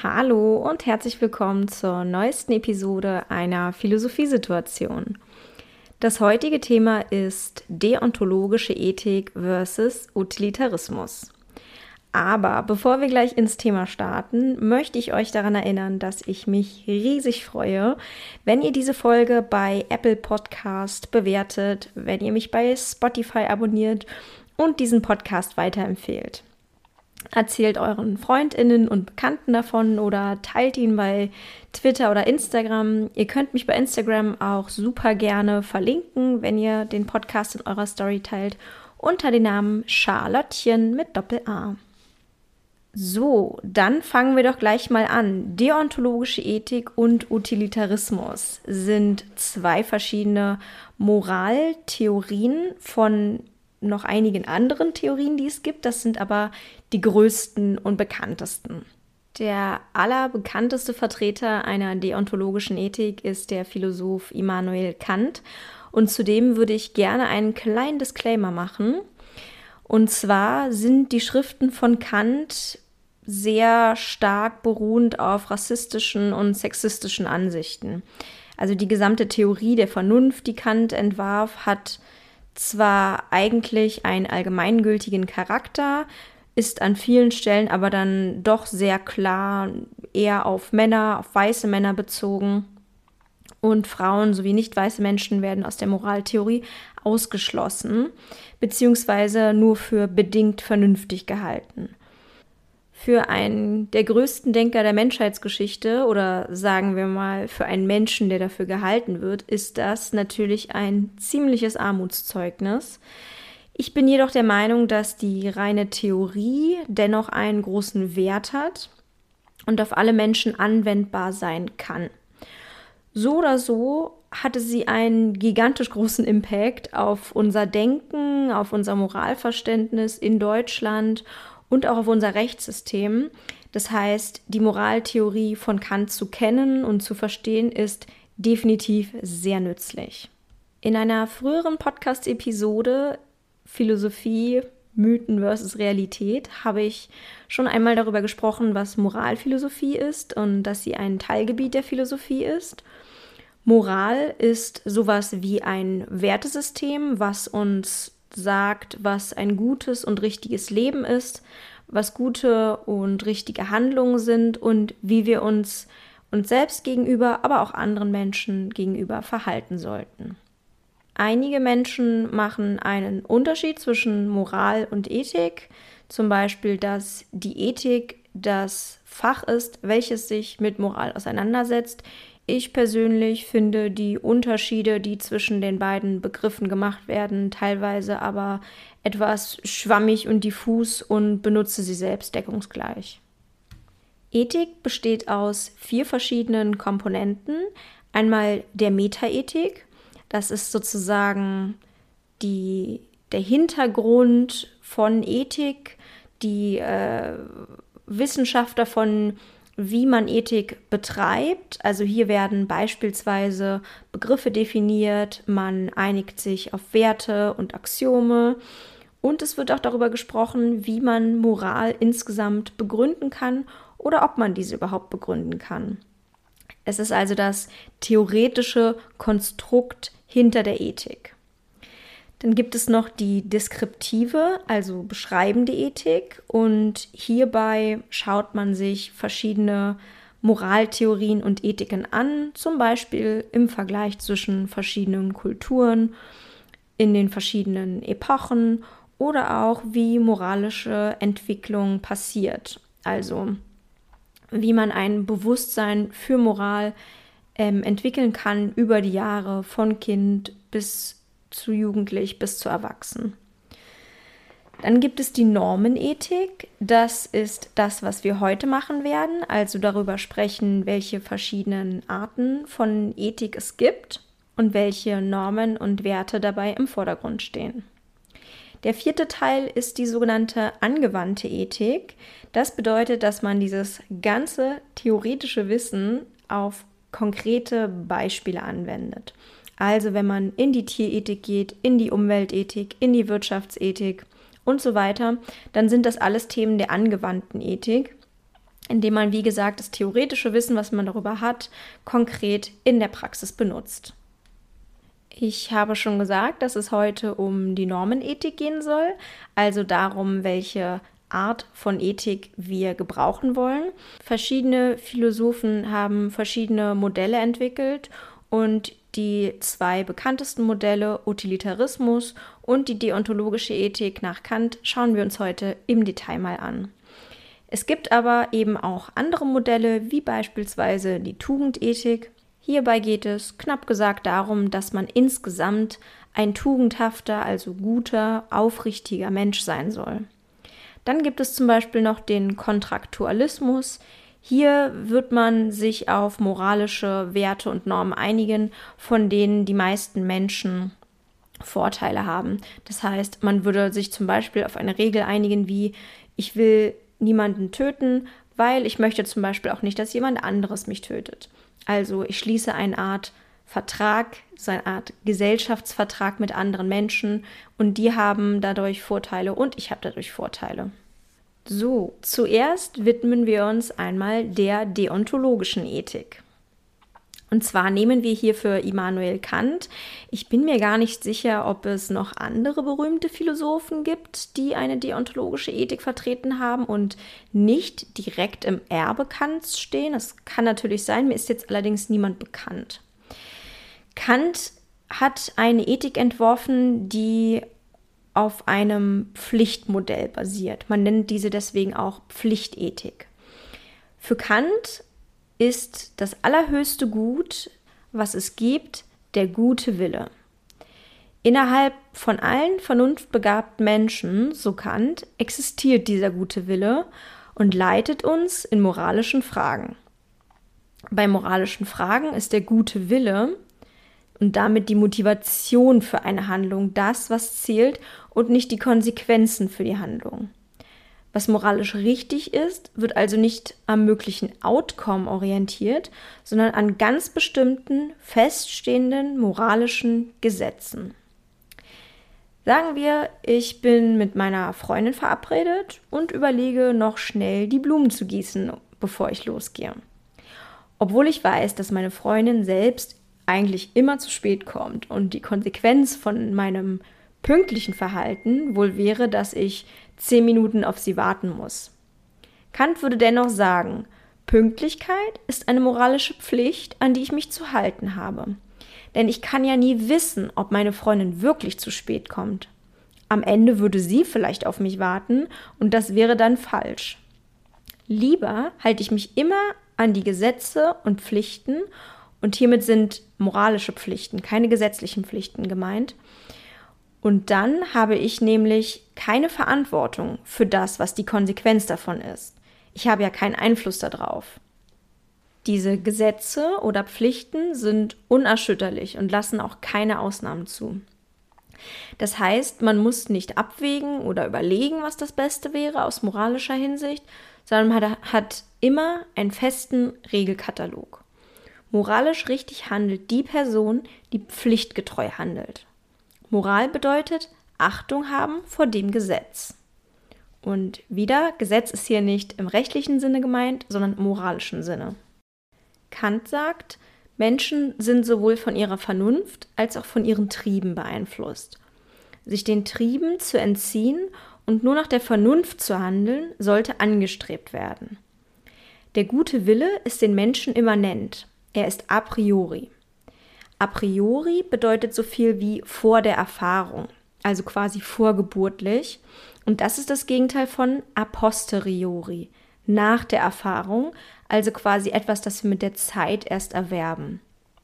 Hallo und herzlich willkommen zur neuesten Episode einer Philosophiesituation. Das heutige Thema ist deontologische Ethik versus Utilitarismus. Aber bevor wir gleich ins Thema starten, möchte ich euch daran erinnern, dass ich mich riesig freue, wenn ihr diese Folge bei Apple Podcast bewertet, wenn ihr mich bei Spotify abonniert und diesen Podcast weiterempfehlt. Erzählt euren FreundInnen und Bekannten davon oder teilt ihn bei Twitter oder Instagram. Ihr könnt mich bei Instagram auch super gerne verlinken, wenn ihr den Podcast in eurer Story teilt, unter dem Namen Charlottchen mit Doppel-A. So, dann fangen wir doch gleich mal an. Deontologische Ethik und Utilitarismus sind zwei verschiedene Moraltheorien von noch einigen anderen Theorien, die es gibt. Das sind aber die größten und bekanntesten. Der allerbekannteste Vertreter einer deontologischen Ethik ist der Philosoph Immanuel Kant. Und zudem würde ich gerne einen kleinen Disclaimer machen. Und zwar sind die Schriften von Kant sehr stark beruhend auf rassistischen und sexistischen Ansichten. Also die gesamte Theorie der Vernunft, die Kant entwarf, hat zwar eigentlich einen allgemeingültigen Charakter, ist an vielen Stellen aber dann doch sehr klar eher auf Männer, auf weiße Männer bezogen. Und Frauen sowie nicht weiße Menschen werden aus der Moraltheorie ausgeschlossen, beziehungsweise nur für bedingt vernünftig gehalten. Für einen der größten Denker der Menschheitsgeschichte oder sagen wir mal für einen Menschen, der dafür gehalten wird, ist das natürlich ein ziemliches Armutszeugnis. Ich bin jedoch der Meinung, dass die reine Theorie dennoch einen großen Wert hat und auf alle Menschen anwendbar sein kann. So oder so hatte sie einen gigantisch großen Impact auf unser Denken, auf unser Moralverständnis in Deutschland und auch auf unser Rechtssystem. Das heißt, die Moraltheorie von Kant zu kennen und zu verstehen, ist definitiv sehr nützlich. In einer früheren Podcast-Episode Philosophie, Mythen versus Realität habe ich schon einmal darüber gesprochen, was Moralphilosophie ist und dass sie ein Teilgebiet der Philosophie ist. Moral ist sowas wie ein Wertesystem, was uns sagt, was ein gutes und richtiges Leben ist, was gute und richtige Handlungen sind und wie wir uns selbst gegenüber, aber auch anderen Menschen gegenüber verhalten sollten. Einige Menschen machen einen Unterschied zwischen Moral und Ethik, zum Beispiel, dass die Ethik das Fach ist, welches sich mit Moral auseinandersetzt. Ich persönlich finde die Unterschiede, die zwischen den beiden Begriffen gemacht werden, teilweise aber etwas schwammig und diffus und benutze sie selbst deckungsgleich. Ethik besteht aus 4 verschiedenen Komponenten. Einmal der Metaethik, das ist sozusagen der Hintergrund von Ethik, die Wissenschaft davon, wie man Ethik betreibt. Also hier werden beispielsweise Begriffe definiert, man einigt sich auf Werte und Axiome und es wird auch darüber gesprochen, wie man Moral insgesamt begründen kann oder ob man diese überhaupt begründen kann. Es ist also das theoretische Konstrukt hinter der Ethik. Dann gibt es noch die deskriptive, also beschreibende Ethik und hierbei schaut man sich verschiedene Moraltheorien und Ethiken an, zum Beispiel im Vergleich zwischen verschiedenen Kulturen, in den verschiedenen Epochen oder auch wie moralische Entwicklung passiert, also wie man ein Bewusstsein für Moral entwickeln kann über die Jahre von Kind bis zu jugendlich bis zu erwachsen. Dann gibt es die Normenethik. Das ist das, was wir heute machen werden, also darüber sprechen, welche verschiedenen Arten von Ethik es gibt und welche Normen und Werte dabei im Vordergrund stehen. Der 4. Teil ist die sogenannte angewandte Ethik. Das bedeutet, dass man dieses ganze theoretische Wissen auf konkrete Beispiele anwendet. Also wenn man in die Tierethik geht, in die Umweltethik, in die Wirtschaftsethik und so weiter, dann sind das alles Themen der angewandten Ethik. indem man, wie gesagt, das theoretische Wissen, was man darüber hat, konkret in der Praxis benutzt. Ich habe schon gesagt, dass es heute um die Normenethik gehen soll, also darum, welche Art von Ethik wir gebrauchen wollen. Verschiedene Philosophen haben verschiedene Modelle entwickelt und die zwei bekanntesten Modelle, Utilitarismus und die deontologische Ethik nach Kant, schauen wir uns heute im Detail mal an. Es gibt aber eben auch andere Modelle, wie beispielsweise die Tugendethik. Hierbei geht es knapp gesagt darum, dass man insgesamt ein tugendhafter, also guter, aufrichtiger Mensch sein soll. Dann gibt es zum Beispiel noch den Kontraktualismus. Hier wird man sich auf moralische Werte und Normen einigen, von denen die meisten Menschen Vorteile haben. Das heißt, man würde sich zum Beispiel auf eine Regel einigen wie: Ich will niemanden töten, weil ich möchte zum Beispiel auch nicht, dass jemand anderes mich tötet. Also ich schließe eine Art Vertrag, so eine Art Gesellschaftsvertrag mit anderen Menschen und die haben dadurch Vorteile und ich habe dadurch Vorteile. So, zuerst widmen wir uns einmal der deontologischen Ethik. Und zwar nehmen wir hierfür Immanuel Kant. Ich bin mir gar nicht sicher, ob es noch andere berühmte Philosophen gibt, die eine deontologische Ethik vertreten haben und nicht direkt im Erbe Kants stehen. Das kann natürlich sein, mir ist jetzt allerdings niemand bekannt. Kant hat eine Ethik entworfen, die auf einem Pflichtmodell basiert. Man nennt diese deswegen auch Pflichtethik. Für Kant ist das allerhöchste Gut, was es gibt, der gute Wille. Innerhalb von allen vernunftbegabten Menschen, so Kant, existiert dieser gute Wille und leitet uns in moralischen Fragen. Bei moralischen Fragen ist der gute Wille und damit die Motivation für eine Handlung das, was zählt und nicht die Konsequenzen für die Handlung. Was moralisch richtig ist, wird also nicht am möglichen Outcome orientiert, sondern an ganz bestimmten, feststehenden moralischen Gesetzen. Sagen wir, ich bin mit meiner Freundin verabredet und überlege noch schnell die Blumen zu gießen, bevor ich losgehe. Obwohl ich weiß, dass meine Freundin selbst eigentlich immer zu spät kommt und die Konsequenz von meinem pünktlichen Verhalten wohl wäre, dass ich 10 Minuten auf sie warten muss. Kant würde dennoch sagen, Pünktlichkeit ist eine moralische Pflicht, an die ich mich zu halten habe. Denn ich kann ja nie wissen, ob meine Freundin wirklich zu spät kommt. Am Ende würde sie vielleicht auf mich warten und das wäre dann falsch. Lieber halte ich mich immer an die Gesetze und Pflichten, und hiermit sind moralische Pflichten, keine gesetzlichen Pflichten gemeint. Und dann habe ich nämlich keine Verantwortung für das, was die Konsequenz davon ist. Ich habe ja keinen Einfluss darauf. Diese Gesetze oder Pflichten sind unerschütterlich und lassen auch keine Ausnahmen zu. Das heißt, man muss nicht abwägen oder überlegen, was das Beste wäre aus moralischer Hinsicht, sondern man hat immer einen festen Regelkatalog. Moralisch richtig handelt die Person, die pflichtgetreu handelt. Moral bedeutet Achtung haben vor dem Gesetz. Und wieder, Gesetz ist hier nicht im rechtlichen Sinne gemeint, sondern im moralischen Sinne. Kant sagt, Menschen sind sowohl von ihrer Vernunft als auch von ihren Trieben beeinflusst. Sich den Trieben zu entziehen und nur nach der Vernunft zu handeln, sollte angestrebt werden. Der gute Wille ist den Menschen immanent. Er ist a priori. A priori bedeutet so viel wie vor der Erfahrung, also quasi vorgeburtlich. Und das ist das Gegenteil von a posteriori, nach der Erfahrung, also quasi etwas, das wir mit der Zeit erst erwerben.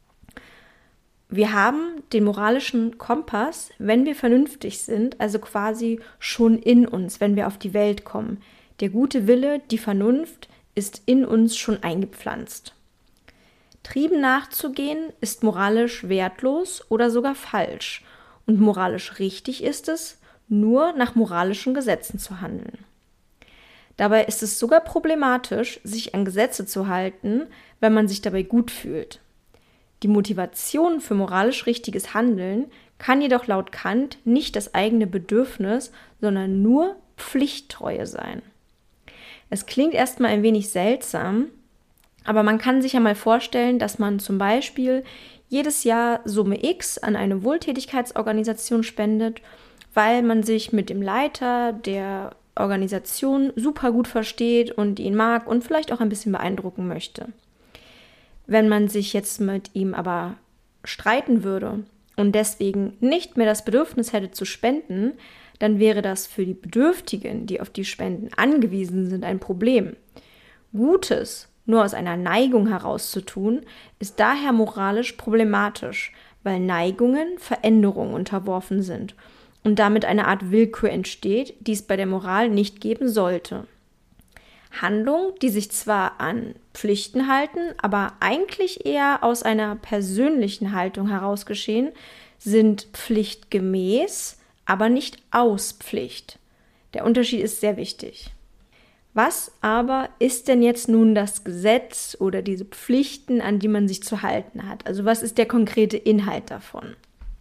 Wir haben den moralischen Kompass, wenn wir vernünftig sind, also quasi schon in uns, wenn wir auf die Welt kommen. Der gute Wille, die Vernunft, ist in uns schon eingepflanzt. Trieben nachzugehen ist moralisch wertlos oder sogar falsch und moralisch richtig ist es, nur nach moralischen Gesetzen zu handeln. Dabei ist es sogar problematisch, sich an Gesetze zu halten, wenn man sich dabei gut fühlt. Die Motivation für moralisch richtiges Handeln kann jedoch laut Kant nicht das eigene Bedürfnis, sondern nur Pflichttreue sein. Es klingt erstmal ein wenig seltsam, aber man kann sich ja mal vorstellen, dass man zum Beispiel jedes Jahr Summe X an eine Wohltätigkeitsorganisation spendet, weil man sich mit dem Leiter der Organisation super gut versteht und ihn mag und vielleicht auch ein bisschen beeindrucken möchte. Wenn man sich jetzt mit ihm aber streiten würde und deswegen nicht mehr das Bedürfnis hätte zu spenden, dann wäre das für die Bedürftigen, die auf die Spenden angewiesen sind, ein Problem. Gutes nur aus einer Neigung herauszutun, ist daher moralisch problematisch, weil Neigungen Veränderungen unterworfen sind und damit eine Art Willkür entsteht, die es bei der Moral nicht geben sollte. Handlungen, die sich zwar an Pflichten halten, aber eigentlich eher aus einer persönlichen Haltung heraus geschehen, sind pflichtgemäß, aber nicht aus Pflicht. Der Unterschied ist sehr wichtig. Was aber ist denn jetzt nun das Gesetz oder diese Pflichten, an die man sich zu halten hat? Also was ist der konkrete Inhalt davon?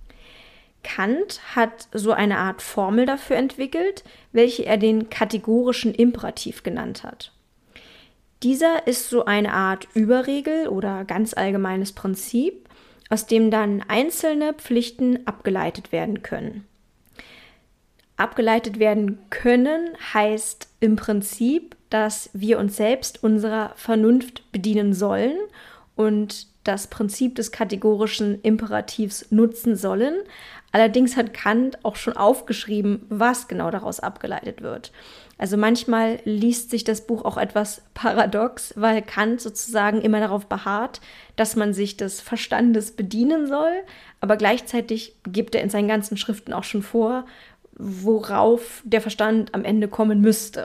Kant hat so eine Art Formel dafür entwickelt, welche er den kategorischen Imperativ genannt hat. Dieser ist so eine Art Überregel oder ganz allgemeines Prinzip, aus dem dann einzelne Pflichten abgeleitet werden können. Abgeleitet werden können heißt im Prinzip, dass wir uns selbst unserer Vernunft bedienen sollen und das Prinzip des kategorischen Imperativs nutzen sollen. Allerdings hat Kant auch schon aufgeschrieben, was genau daraus abgeleitet wird. Also manchmal liest sich das Buch auch etwas paradox, weil Kant sozusagen immer darauf beharrt, dass man sich des Verstandes bedienen soll, aber gleichzeitig gibt er in seinen ganzen Schriften auch schon vor, worauf der Verstand am Ende kommen müsste.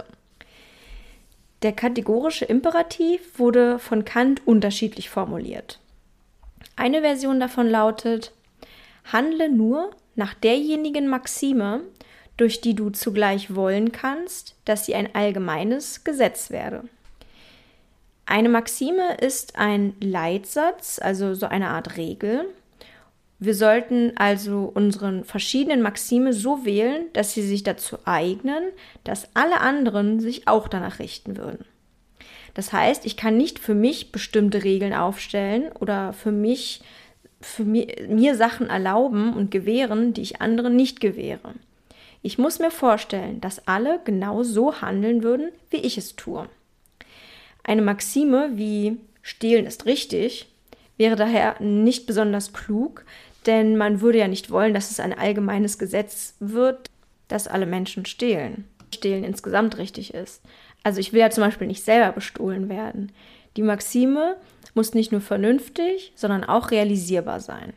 Der kategorische Imperativ wurde von Kant unterschiedlich formuliert. Eine Version davon lautet: Handle nur nach derjenigen Maxime, durch die du zugleich wollen kannst, dass sie ein allgemeines Gesetz werde. Eine Maxime ist ein Leitsatz, also so eine Art Regel. Wir sollten also unsere verschiedenen Maxime so wählen, dass sie sich dazu eignen, dass alle anderen sich auch danach richten würden. Das heißt, ich kann nicht für mich bestimmte Regeln aufstellen oder mir Sachen erlauben und gewähren, die ich anderen nicht gewähre. Ich muss mir vorstellen, dass alle genau so handeln würden, wie ich es tue. Eine Maxime wie Stehlen ist richtig wäre daher nicht besonders klug, denn man würde ja nicht wollen, dass es ein allgemeines Gesetz wird, dass alle Menschen stehlen. Stehlen insgesamt richtig ist. Also ich will ja zum Beispiel nicht selber bestohlen werden. Die Maxime muss nicht nur vernünftig, sondern auch realisierbar sein.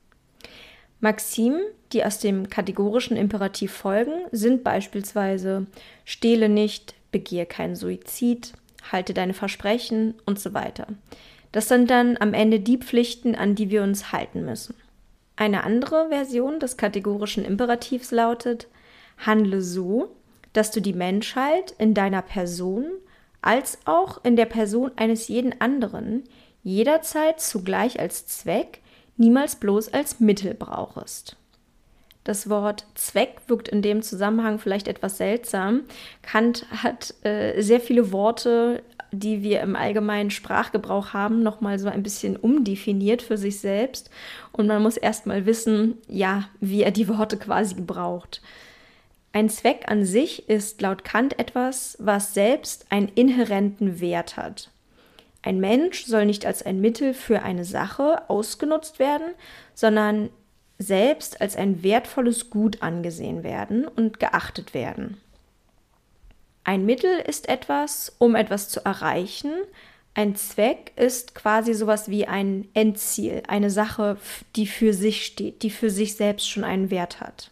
Maximen, die aus dem kategorischen Imperativ folgen, sind beispielsweise: Stehle nicht, begehe keinen Suizid, halte deine Versprechen und so weiter. Das sind dann am Ende die Pflichten, an die wir uns halten müssen. Eine andere Version des kategorischen Imperativs lautet: Handle so, dass du die Menschheit in deiner Person als auch in der Person eines jeden anderen jederzeit zugleich als Zweck, niemals bloß als Mittel brauchest. Das Wort Zweck wirkt in dem Zusammenhang vielleicht etwas seltsam. Kant hat sehr viele Worte, die wir im allgemeinen Sprachgebrauch haben, nochmal so ein bisschen umdefiniert für sich selbst. Und man muss erstmal wissen, ja, wie er die Worte quasi gebraucht. Ein Zweck an sich ist laut Kant etwas, was selbst einen inhärenten Wert hat. Ein Mensch soll nicht als ein Mittel für eine Sache ausgenutzt werden, sondern selbst als ein wertvolles Gut angesehen werden und geachtet werden. Ein Mittel ist etwas, um etwas zu erreichen. Ein Zweck ist quasi sowas wie ein Endziel, eine Sache, die für sich steht, die für sich selbst schon einen Wert hat.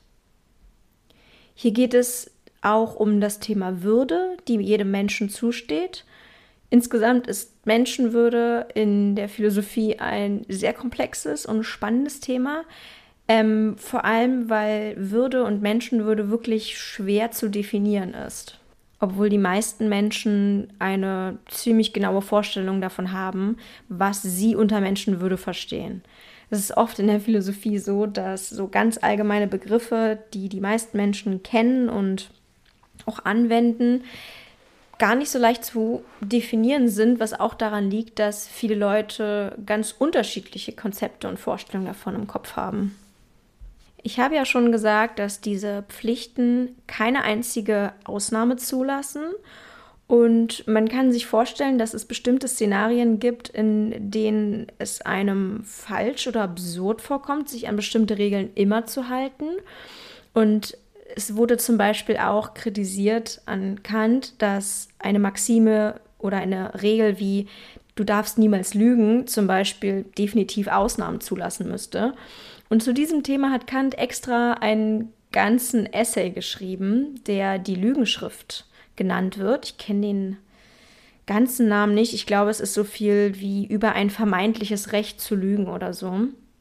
Hier geht es auch um das Thema Würde, die jedem Menschen zusteht. Insgesamt ist Menschenwürde in der Philosophie ein sehr komplexes und spannendes Thema, vor allem weil Würde und Menschenwürde wirklich schwer zu definieren ist. Obwohl die meisten Menschen eine ziemlich genaue Vorstellung davon haben, was sie unter Menschenwürde verstehen. Es ist oft in der Philosophie so, dass so ganz allgemeine Begriffe, die die meisten Menschen kennen und auch anwenden, gar nicht so leicht zu definieren sind, was auch daran liegt, dass viele Leute ganz unterschiedliche Konzepte und Vorstellungen davon im Kopf haben. Ich habe ja schon gesagt, dass diese Pflichten keine einzige Ausnahme zulassen. Und man kann sich vorstellen, dass es bestimmte Szenarien gibt, in denen es einem falsch oder absurd vorkommt, sich an bestimmte Regeln immer zu halten. Und es wurde zum Beispiel auch kritisiert an Kant, dass eine Maxime oder eine Regel wie du darfst niemals lügen zum Beispiel definitiv Ausnahmen zulassen müsste. Und zu diesem Thema hat Kant extra einen ganzen Essay geschrieben, der die Lügenschrift genannt wird. Ich kenne den ganzen Namen nicht. Ich glaube, es ist so viel wie über ein vermeintliches Recht zu lügen oder so.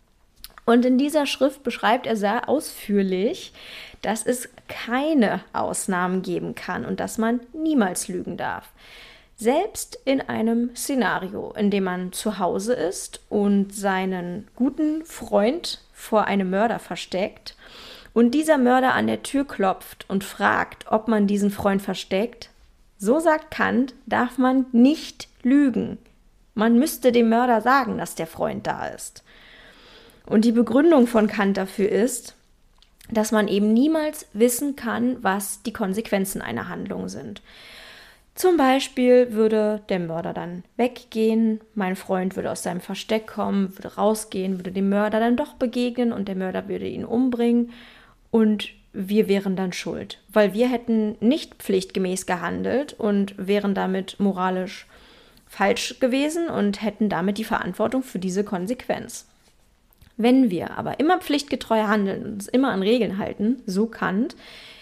Und in dieser Schrift beschreibt er sehr ausführlich, dass es keine Ausnahmen geben kann und dass man niemals lügen darf. Selbst in einem Szenario, in dem man zu Hause ist und seinen guten Freund vor einem Mörder versteckt und dieser Mörder an der Tür klopft und fragt, ob man diesen Freund versteckt, so sagt Kant, darf man nicht lügen. Man müsste dem Mörder sagen, dass der Freund da ist. Und die Begründung von Kant dafür ist, dass man eben niemals wissen kann, was die Konsequenzen einer Handlung sind. Zum Beispiel würde der Mörder dann weggehen, mein Freund würde aus seinem Versteck kommen, würde rausgehen, würde dem Mörder dann doch begegnen und der Mörder würde ihn umbringen und wir wären dann schuld, weil wir hätten nicht pflichtgemäß gehandelt und wären damit moralisch falsch gewesen und hätten damit die Verantwortung für diese Konsequenz. Wenn wir aber immer pflichtgetreu handeln und uns immer an Regeln halten, so Kant,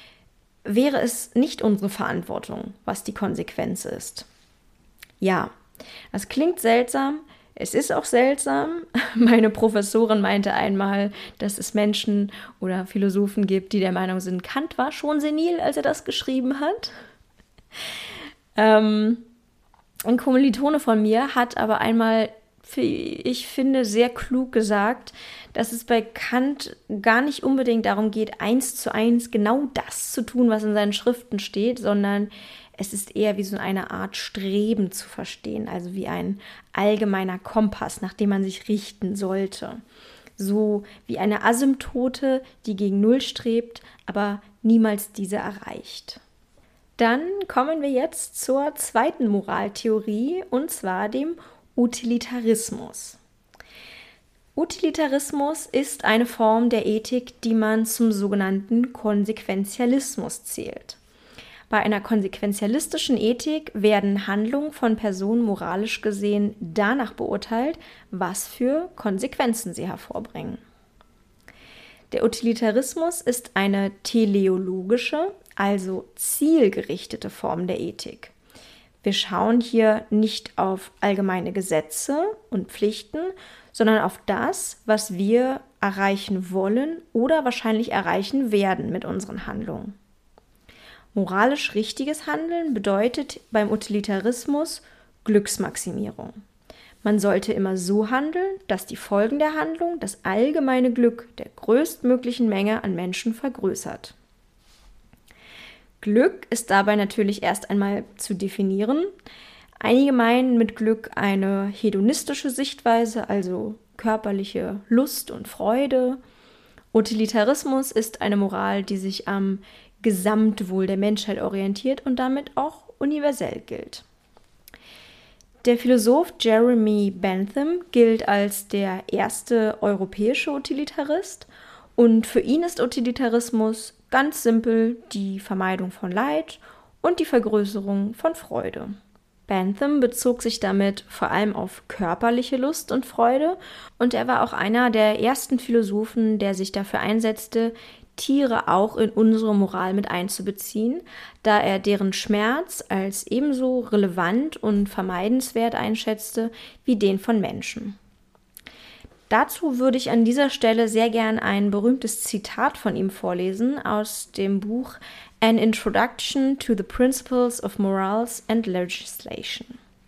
wäre es nicht unsere Verantwortung, was die Konsequenz ist. Ja, das klingt seltsam, es ist auch seltsam. Meine Professorin meinte einmal, dass es Menschen oder Philosophen gibt, die der Meinung sind, Kant war schon senil, als er das geschrieben hat. Ein Kommilitone von mir hat aber einmal, ich finde, sehr klug gesagt, dass es bei Kant gar nicht unbedingt darum geht, 1:1 genau das zu tun, was in seinen Schriften steht, sondern es ist eher wie so eine Art Streben zu verstehen, also wie ein allgemeiner Kompass, nach dem man sich richten sollte. So wie eine Asymptote, die gegen Null strebt, aber niemals diese erreicht. Dann kommen wir jetzt zur zweiten Moraltheorie, und zwar dem Utilitarismus. Utilitarismus ist eine Form der Ethik, die man zum sogenannten Konsequentialismus zählt. Bei einer konsequentialistischen Ethik werden Handlungen von Personen moralisch gesehen danach beurteilt, was für Konsequenzen sie hervorbringen. Der Utilitarismus ist eine teleologische, also zielgerichtete Form der Ethik. Wir schauen hier nicht auf allgemeine Gesetze und Pflichten, sondern auf das, was wir erreichen wollen oder wahrscheinlich erreichen werden mit unseren Handlungen. Moralisch richtiges Handeln bedeutet beim Utilitarismus Glücksmaximierung. Man sollte immer so handeln, dass die Folgen der Handlung das allgemeine Glück der größtmöglichen Menge an Menschen vergrößert. Glück ist dabei natürlich erst einmal zu definieren. Einige meinen mit Glück eine hedonistische Sichtweise, also körperliche Lust und Freude. Utilitarismus ist eine Moral, die sich am Gesamtwohl der Menschheit orientiert und damit auch universell gilt. Der Philosoph Jeremy Bentham gilt als der erste europäische Utilitarist und für ihn ist Utilitarismus ganz simpel die Vermeidung von Leid und die Vergrößerung von Freude. Bentham bezog sich damit vor allem auf körperliche Lust und Freude und er war auch einer der ersten Philosophen, der sich dafür einsetzte, Tiere auch in unsere Moral mit einzubeziehen, da er deren Schmerz als ebenso relevant und vermeidenswert einschätzte wie den von Menschen. Dazu würde ich an dieser Stelle sehr gern ein berühmtes Zitat von ihm vorlesen aus dem Buch An Introduction to the Principles of Morals and Legislation.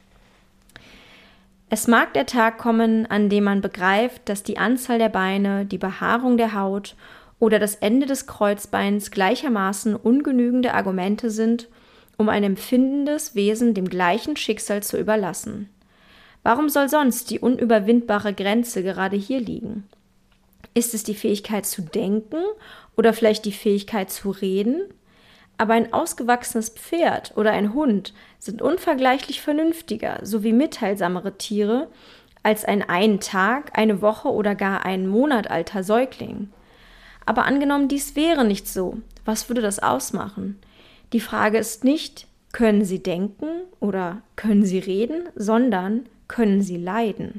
Es mag der Tag kommen, an dem man begreift, dass die Anzahl der Beine, die Behaarung der Haut oder das Ende des Kreuzbeins gleichermaßen ungenügende Argumente sind, um ein empfindendes Wesen dem gleichen Schicksal zu überlassen. Warum soll sonst die unüberwindbare Grenze gerade hier liegen? Ist es die Fähigkeit zu denken oder vielleicht die Fähigkeit zu reden? Aber ein ausgewachsenes Pferd oder ein Hund sind unvergleichlich vernünftiger sowie mitteilsamere Tiere als ein einen Tag, eine Woche oder gar einen Monat alter Säugling. Aber angenommen, dies wäre nicht so, was würde das ausmachen? Die Frage ist nicht, können sie denken oder können sie reden, sondern können sie leiden?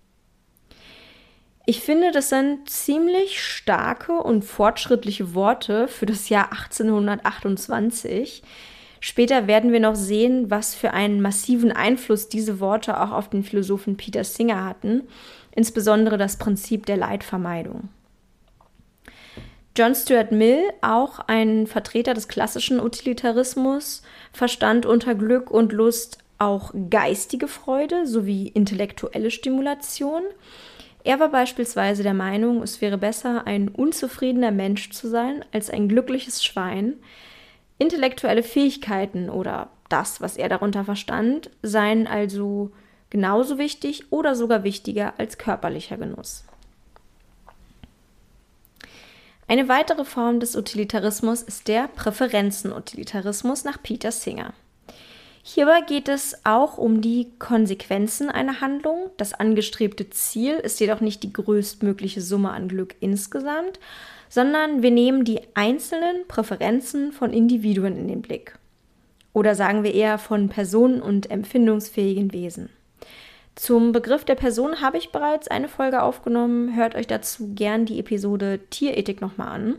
Ich finde, das sind ziemlich starke und fortschrittliche Worte für das Jahr 1828. Später werden wir noch sehen, was für einen massiven Einfluss diese Worte auch auf den Philosophen Peter Singer hatten, insbesondere das Prinzip der Leidvermeidung. John Stuart Mill, auch ein Vertreter des klassischen Utilitarismus, verstand unter Glück und Lust auch geistige Freude sowie intellektuelle Stimulation. Er war beispielsweise der Meinung, es wäre besser, ein unzufriedener Mensch zu sein, als ein glückliches Schwein. Intellektuelle Fähigkeiten oder das, was er darunter verstand, seien also genauso wichtig oder sogar wichtiger als körperlicher Genuss. Eine weitere Form des Utilitarismus ist der Präferenzenutilitarismus nach Peter Singer. Hierbei geht es auch um die Konsequenzen einer Handlung. Das angestrebte Ziel ist jedoch nicht die größtmögliche Summe an Glück insgesamt, sondern wir nehmen die einzelnen Präferenzen von Individuen in den Blick. Oder sagen wir eher von Personen und empfindungsfähigen Wesen. Zum Begriff der Person habe ich bereits eine Folge aufgenommen. Hört euch dazu gern die Episode Tierethik nochmal an.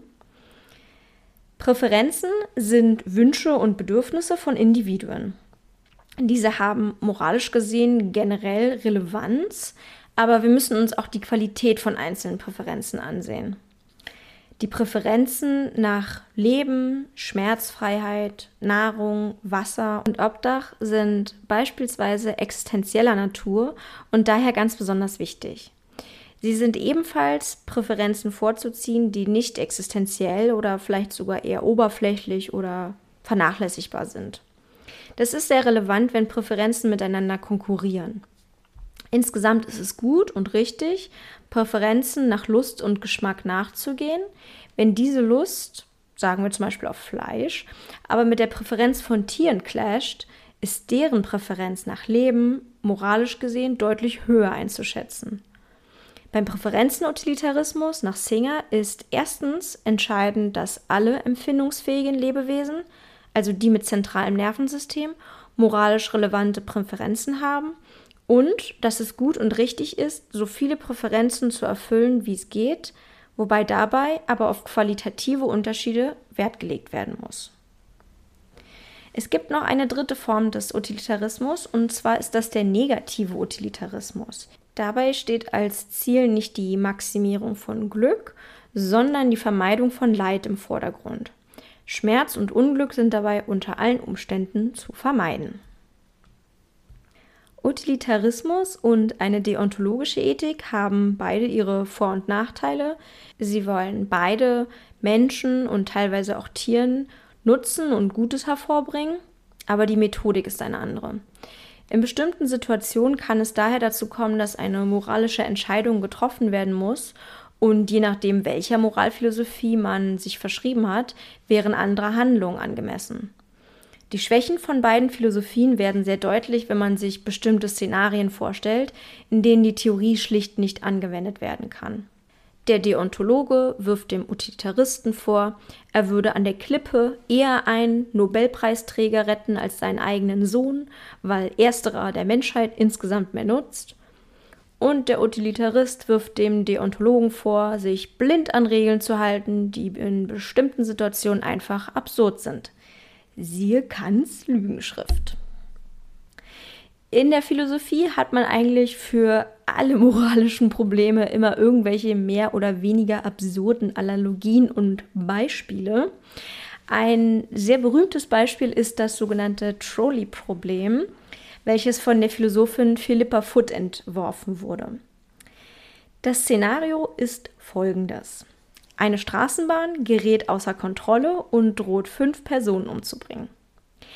Präferenzen sind Wünsche und Bedürfnisse von Individuen. Diese haben moralisch gesehen generell Relevanz, aber wir müssen uns auch die Qualität von einzelnen Präferenzen ansehen. Die Präferenzen nach Leben, Schmerzfreiheit, Nahrung, Wasser und Obdach sind beispielsweise existenzieller Natur und daher ganz besonders wichtig. Sie sind ebenfalls Präferenzen vorzuziehen, die nicht existenziell oder vielleicht sogar eher oberflächlich oder vernachlässigbar sind. Das ist sehr relevant, wenn Präferenzen miteinander konkurrieren. Insgesamt ist es gut und richtig, Präferenzen nach Lust und Geschmack nachzugehen, wenn diese Lust, sagen wir zum Beispiel auf Fleisch, aber mit der Präferenz von Tieren clasht, ist deren Präferenz nach Leben moralisch gesehen deutlich höher einzuschätzen. Beim Präferenzenutilitarismus nach Singer ist erstens entscheidend, dass alle empfindungsfähigen Lebewesen, also die mit zentralem Nervensystem, moralisch relevante Präferenzen haben und dass es gut und richtig ist, so viele Präferenzen zu erfüllen, wie es geht, wobei dabei aber auf qualitative Unterschiede Wert gelegt werden muss. Es gibt noch eine dritte Form des Utilitarismus, und zwar ist das der negative Utilitarismus. Dabei steht als Ziel nicht die Maximierung von Glück, sondern die Vermeidung von Leid im Vordergrund. Schmerz und Unglück sind dabei unter allen Umständen zu vermeiden. Utilitarismus und eine deontologische Ethik haben beide ihre Vor- und Nachteile. Sie wollen beide Menschen und teilweise auch Tieren Nutzen und Gutes hervorbringen, aber die Methodik ist eine andere. In bestimmten Situationen kann es daher dazu kommen, dass eine moralische Entscheidung getroffen werden muss und je nachdem, welcher Moralphilosophie man sich verschrieben hat, wären andere Handlungen angemessen. Die Schwächen von beiden Philosophien werden sehr deutlich, wenn man sich bestimmte Szenarien vorstellt, in denen die Theorie schlicht nicht angewendet werden kann. Der Deontologe wirft dem Utilitaristen vor, er würde an der Klippe eher einen Nobelpreisträger retten als seinen eigenen Sohn, weil ersterer der Menschheit insgesamt mehr nutzt. Und der Utilitarist wirft dem Deontologen vor, sich blind an Regeln zu halten, die in bestimmten Situationen einfach absurd sind. Siehe Kants Lügenschrift. In der Philosophie hat man eigentlich für alle moralischen Probleme immer irgendwelche mehr oder weniger absurden Analogien und Beispiele. Ein sehr berühmtes Beispiel ist das sogenannte Trolley-Problem, welches von der Philosophin Philippa Foot entworfen wurde. Das Szenario ist folgendes. Eine Straßenbahn gerät außer Kontrolle und droht 5 Personen umzubringen.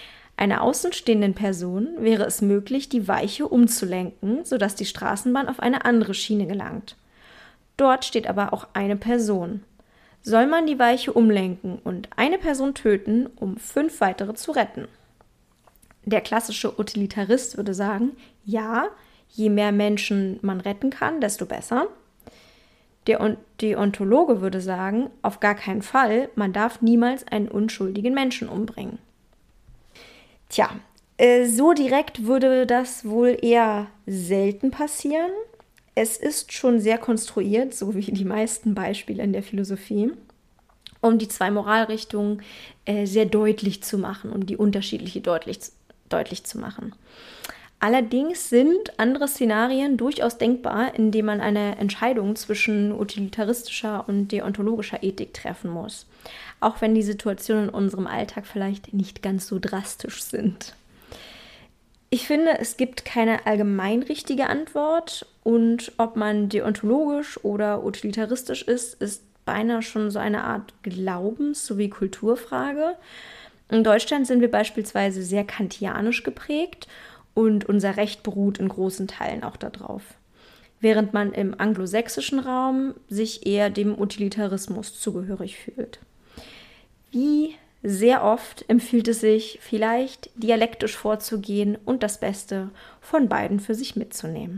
Einer außenstehenden Person wäre es möglich, die Weiche umzulenken, sodass die Straßenbahn auf eine andere Schiene gelangt. Dort steht aber auch eine Person. Soll man die Weiche umlenken und eine Person töten, um 5 weitere zu retten? Der klassische Utilitarist würde sagen, ja, je mehr Menschen man retten kann, desto besser. Der Deontologe würde sagen, auf gar keinen Fall, man darf niemals einen unschuldigen Menschen umbringen. Tja, so direkt würde das wohl eher selten passieren. Es ist schon sehr konstruiert, so wie die meisten Beispiele in der Philosophie, um die 2 Moralrichtungen sehr deutlich zu machen, um die unterschiedliche deutlich zu machen. Allerdings sind andere Szenarien durchaus denkbar, in denen man eine Entscheidung zwischen utilitaristischer und deontologischer Ethik treffen muss, auch wenn die Situationen in unserem Alltag vielleicht nicht ganz so drastisch sind. Ich finde, es gibt keine allgemein richtige Antwort und ob man deontologisch oder utilitaristisch ist beinahe schon so eine Art Glaubens- sowie Kulturfrage. In Deutschland sind wir beispielsweise sehr kantianisch geprägt und unser Recht beruht in großen Teilen auch darauf, während man im anglosächsischen Raum sich eher dem Utilitarismus zugehörig fühlt. Wie sehr oft empfiehlt es sich, vielleicht dialektisch vorzugehen und das Beste von beiden für sich mitzunehmen.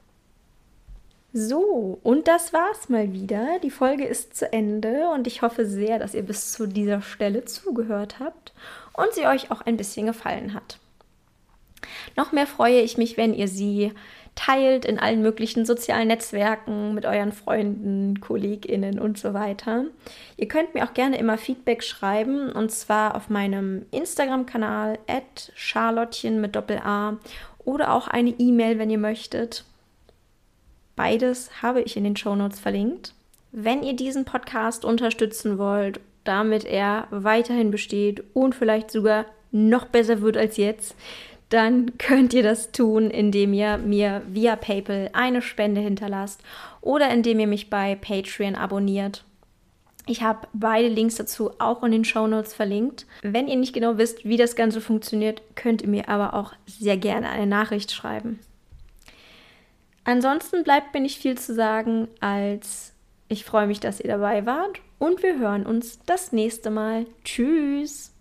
So, und das war's mal wieder. Die Folge ist zu Ende und ich hoffe sehr, dass ihr bis zu dieser Stelle zugehört habt und sie euch auch ein bisschen gefallen hat. Noch mehr freue ich mich, wenn ihr sie teilt in allen möglichen sozialen Netzwerken mit euren Freunden, KollegInnen und so weiter. Ihr könnt mir auch gerne immer Feedback schreiben und zwar auf meinem Instagram-Kanal @charlottchen mit Doppel-A oder auch eine E-Mail, wenn ihr möchtet. Beides habe ich in den Shownotes verlinkt. Wenn ihr diesen Podcast unterstützen wollt, damit er weiterhin besteht und vielleicht sogar noch besser wird als jetzt, dann könnt ihr das tun, indem ihr mir via PayPal eine Spende hinterlasst oder indem ihr mich bei Patreon abonniert. Ich habe beide Links dazu auch in den Shownotes verlinkt. Wenn ihr nicht genau wisst, wie das Ganze funktioniert, könnt ihr mir aber auch sehr gerne eine Nachricht schreiben. Ansonsten bleibt mir nicht viel zu sagen, als ich freue mich, dass ihr dabei wart und wir hören uns das nächste Mal. Tschüss!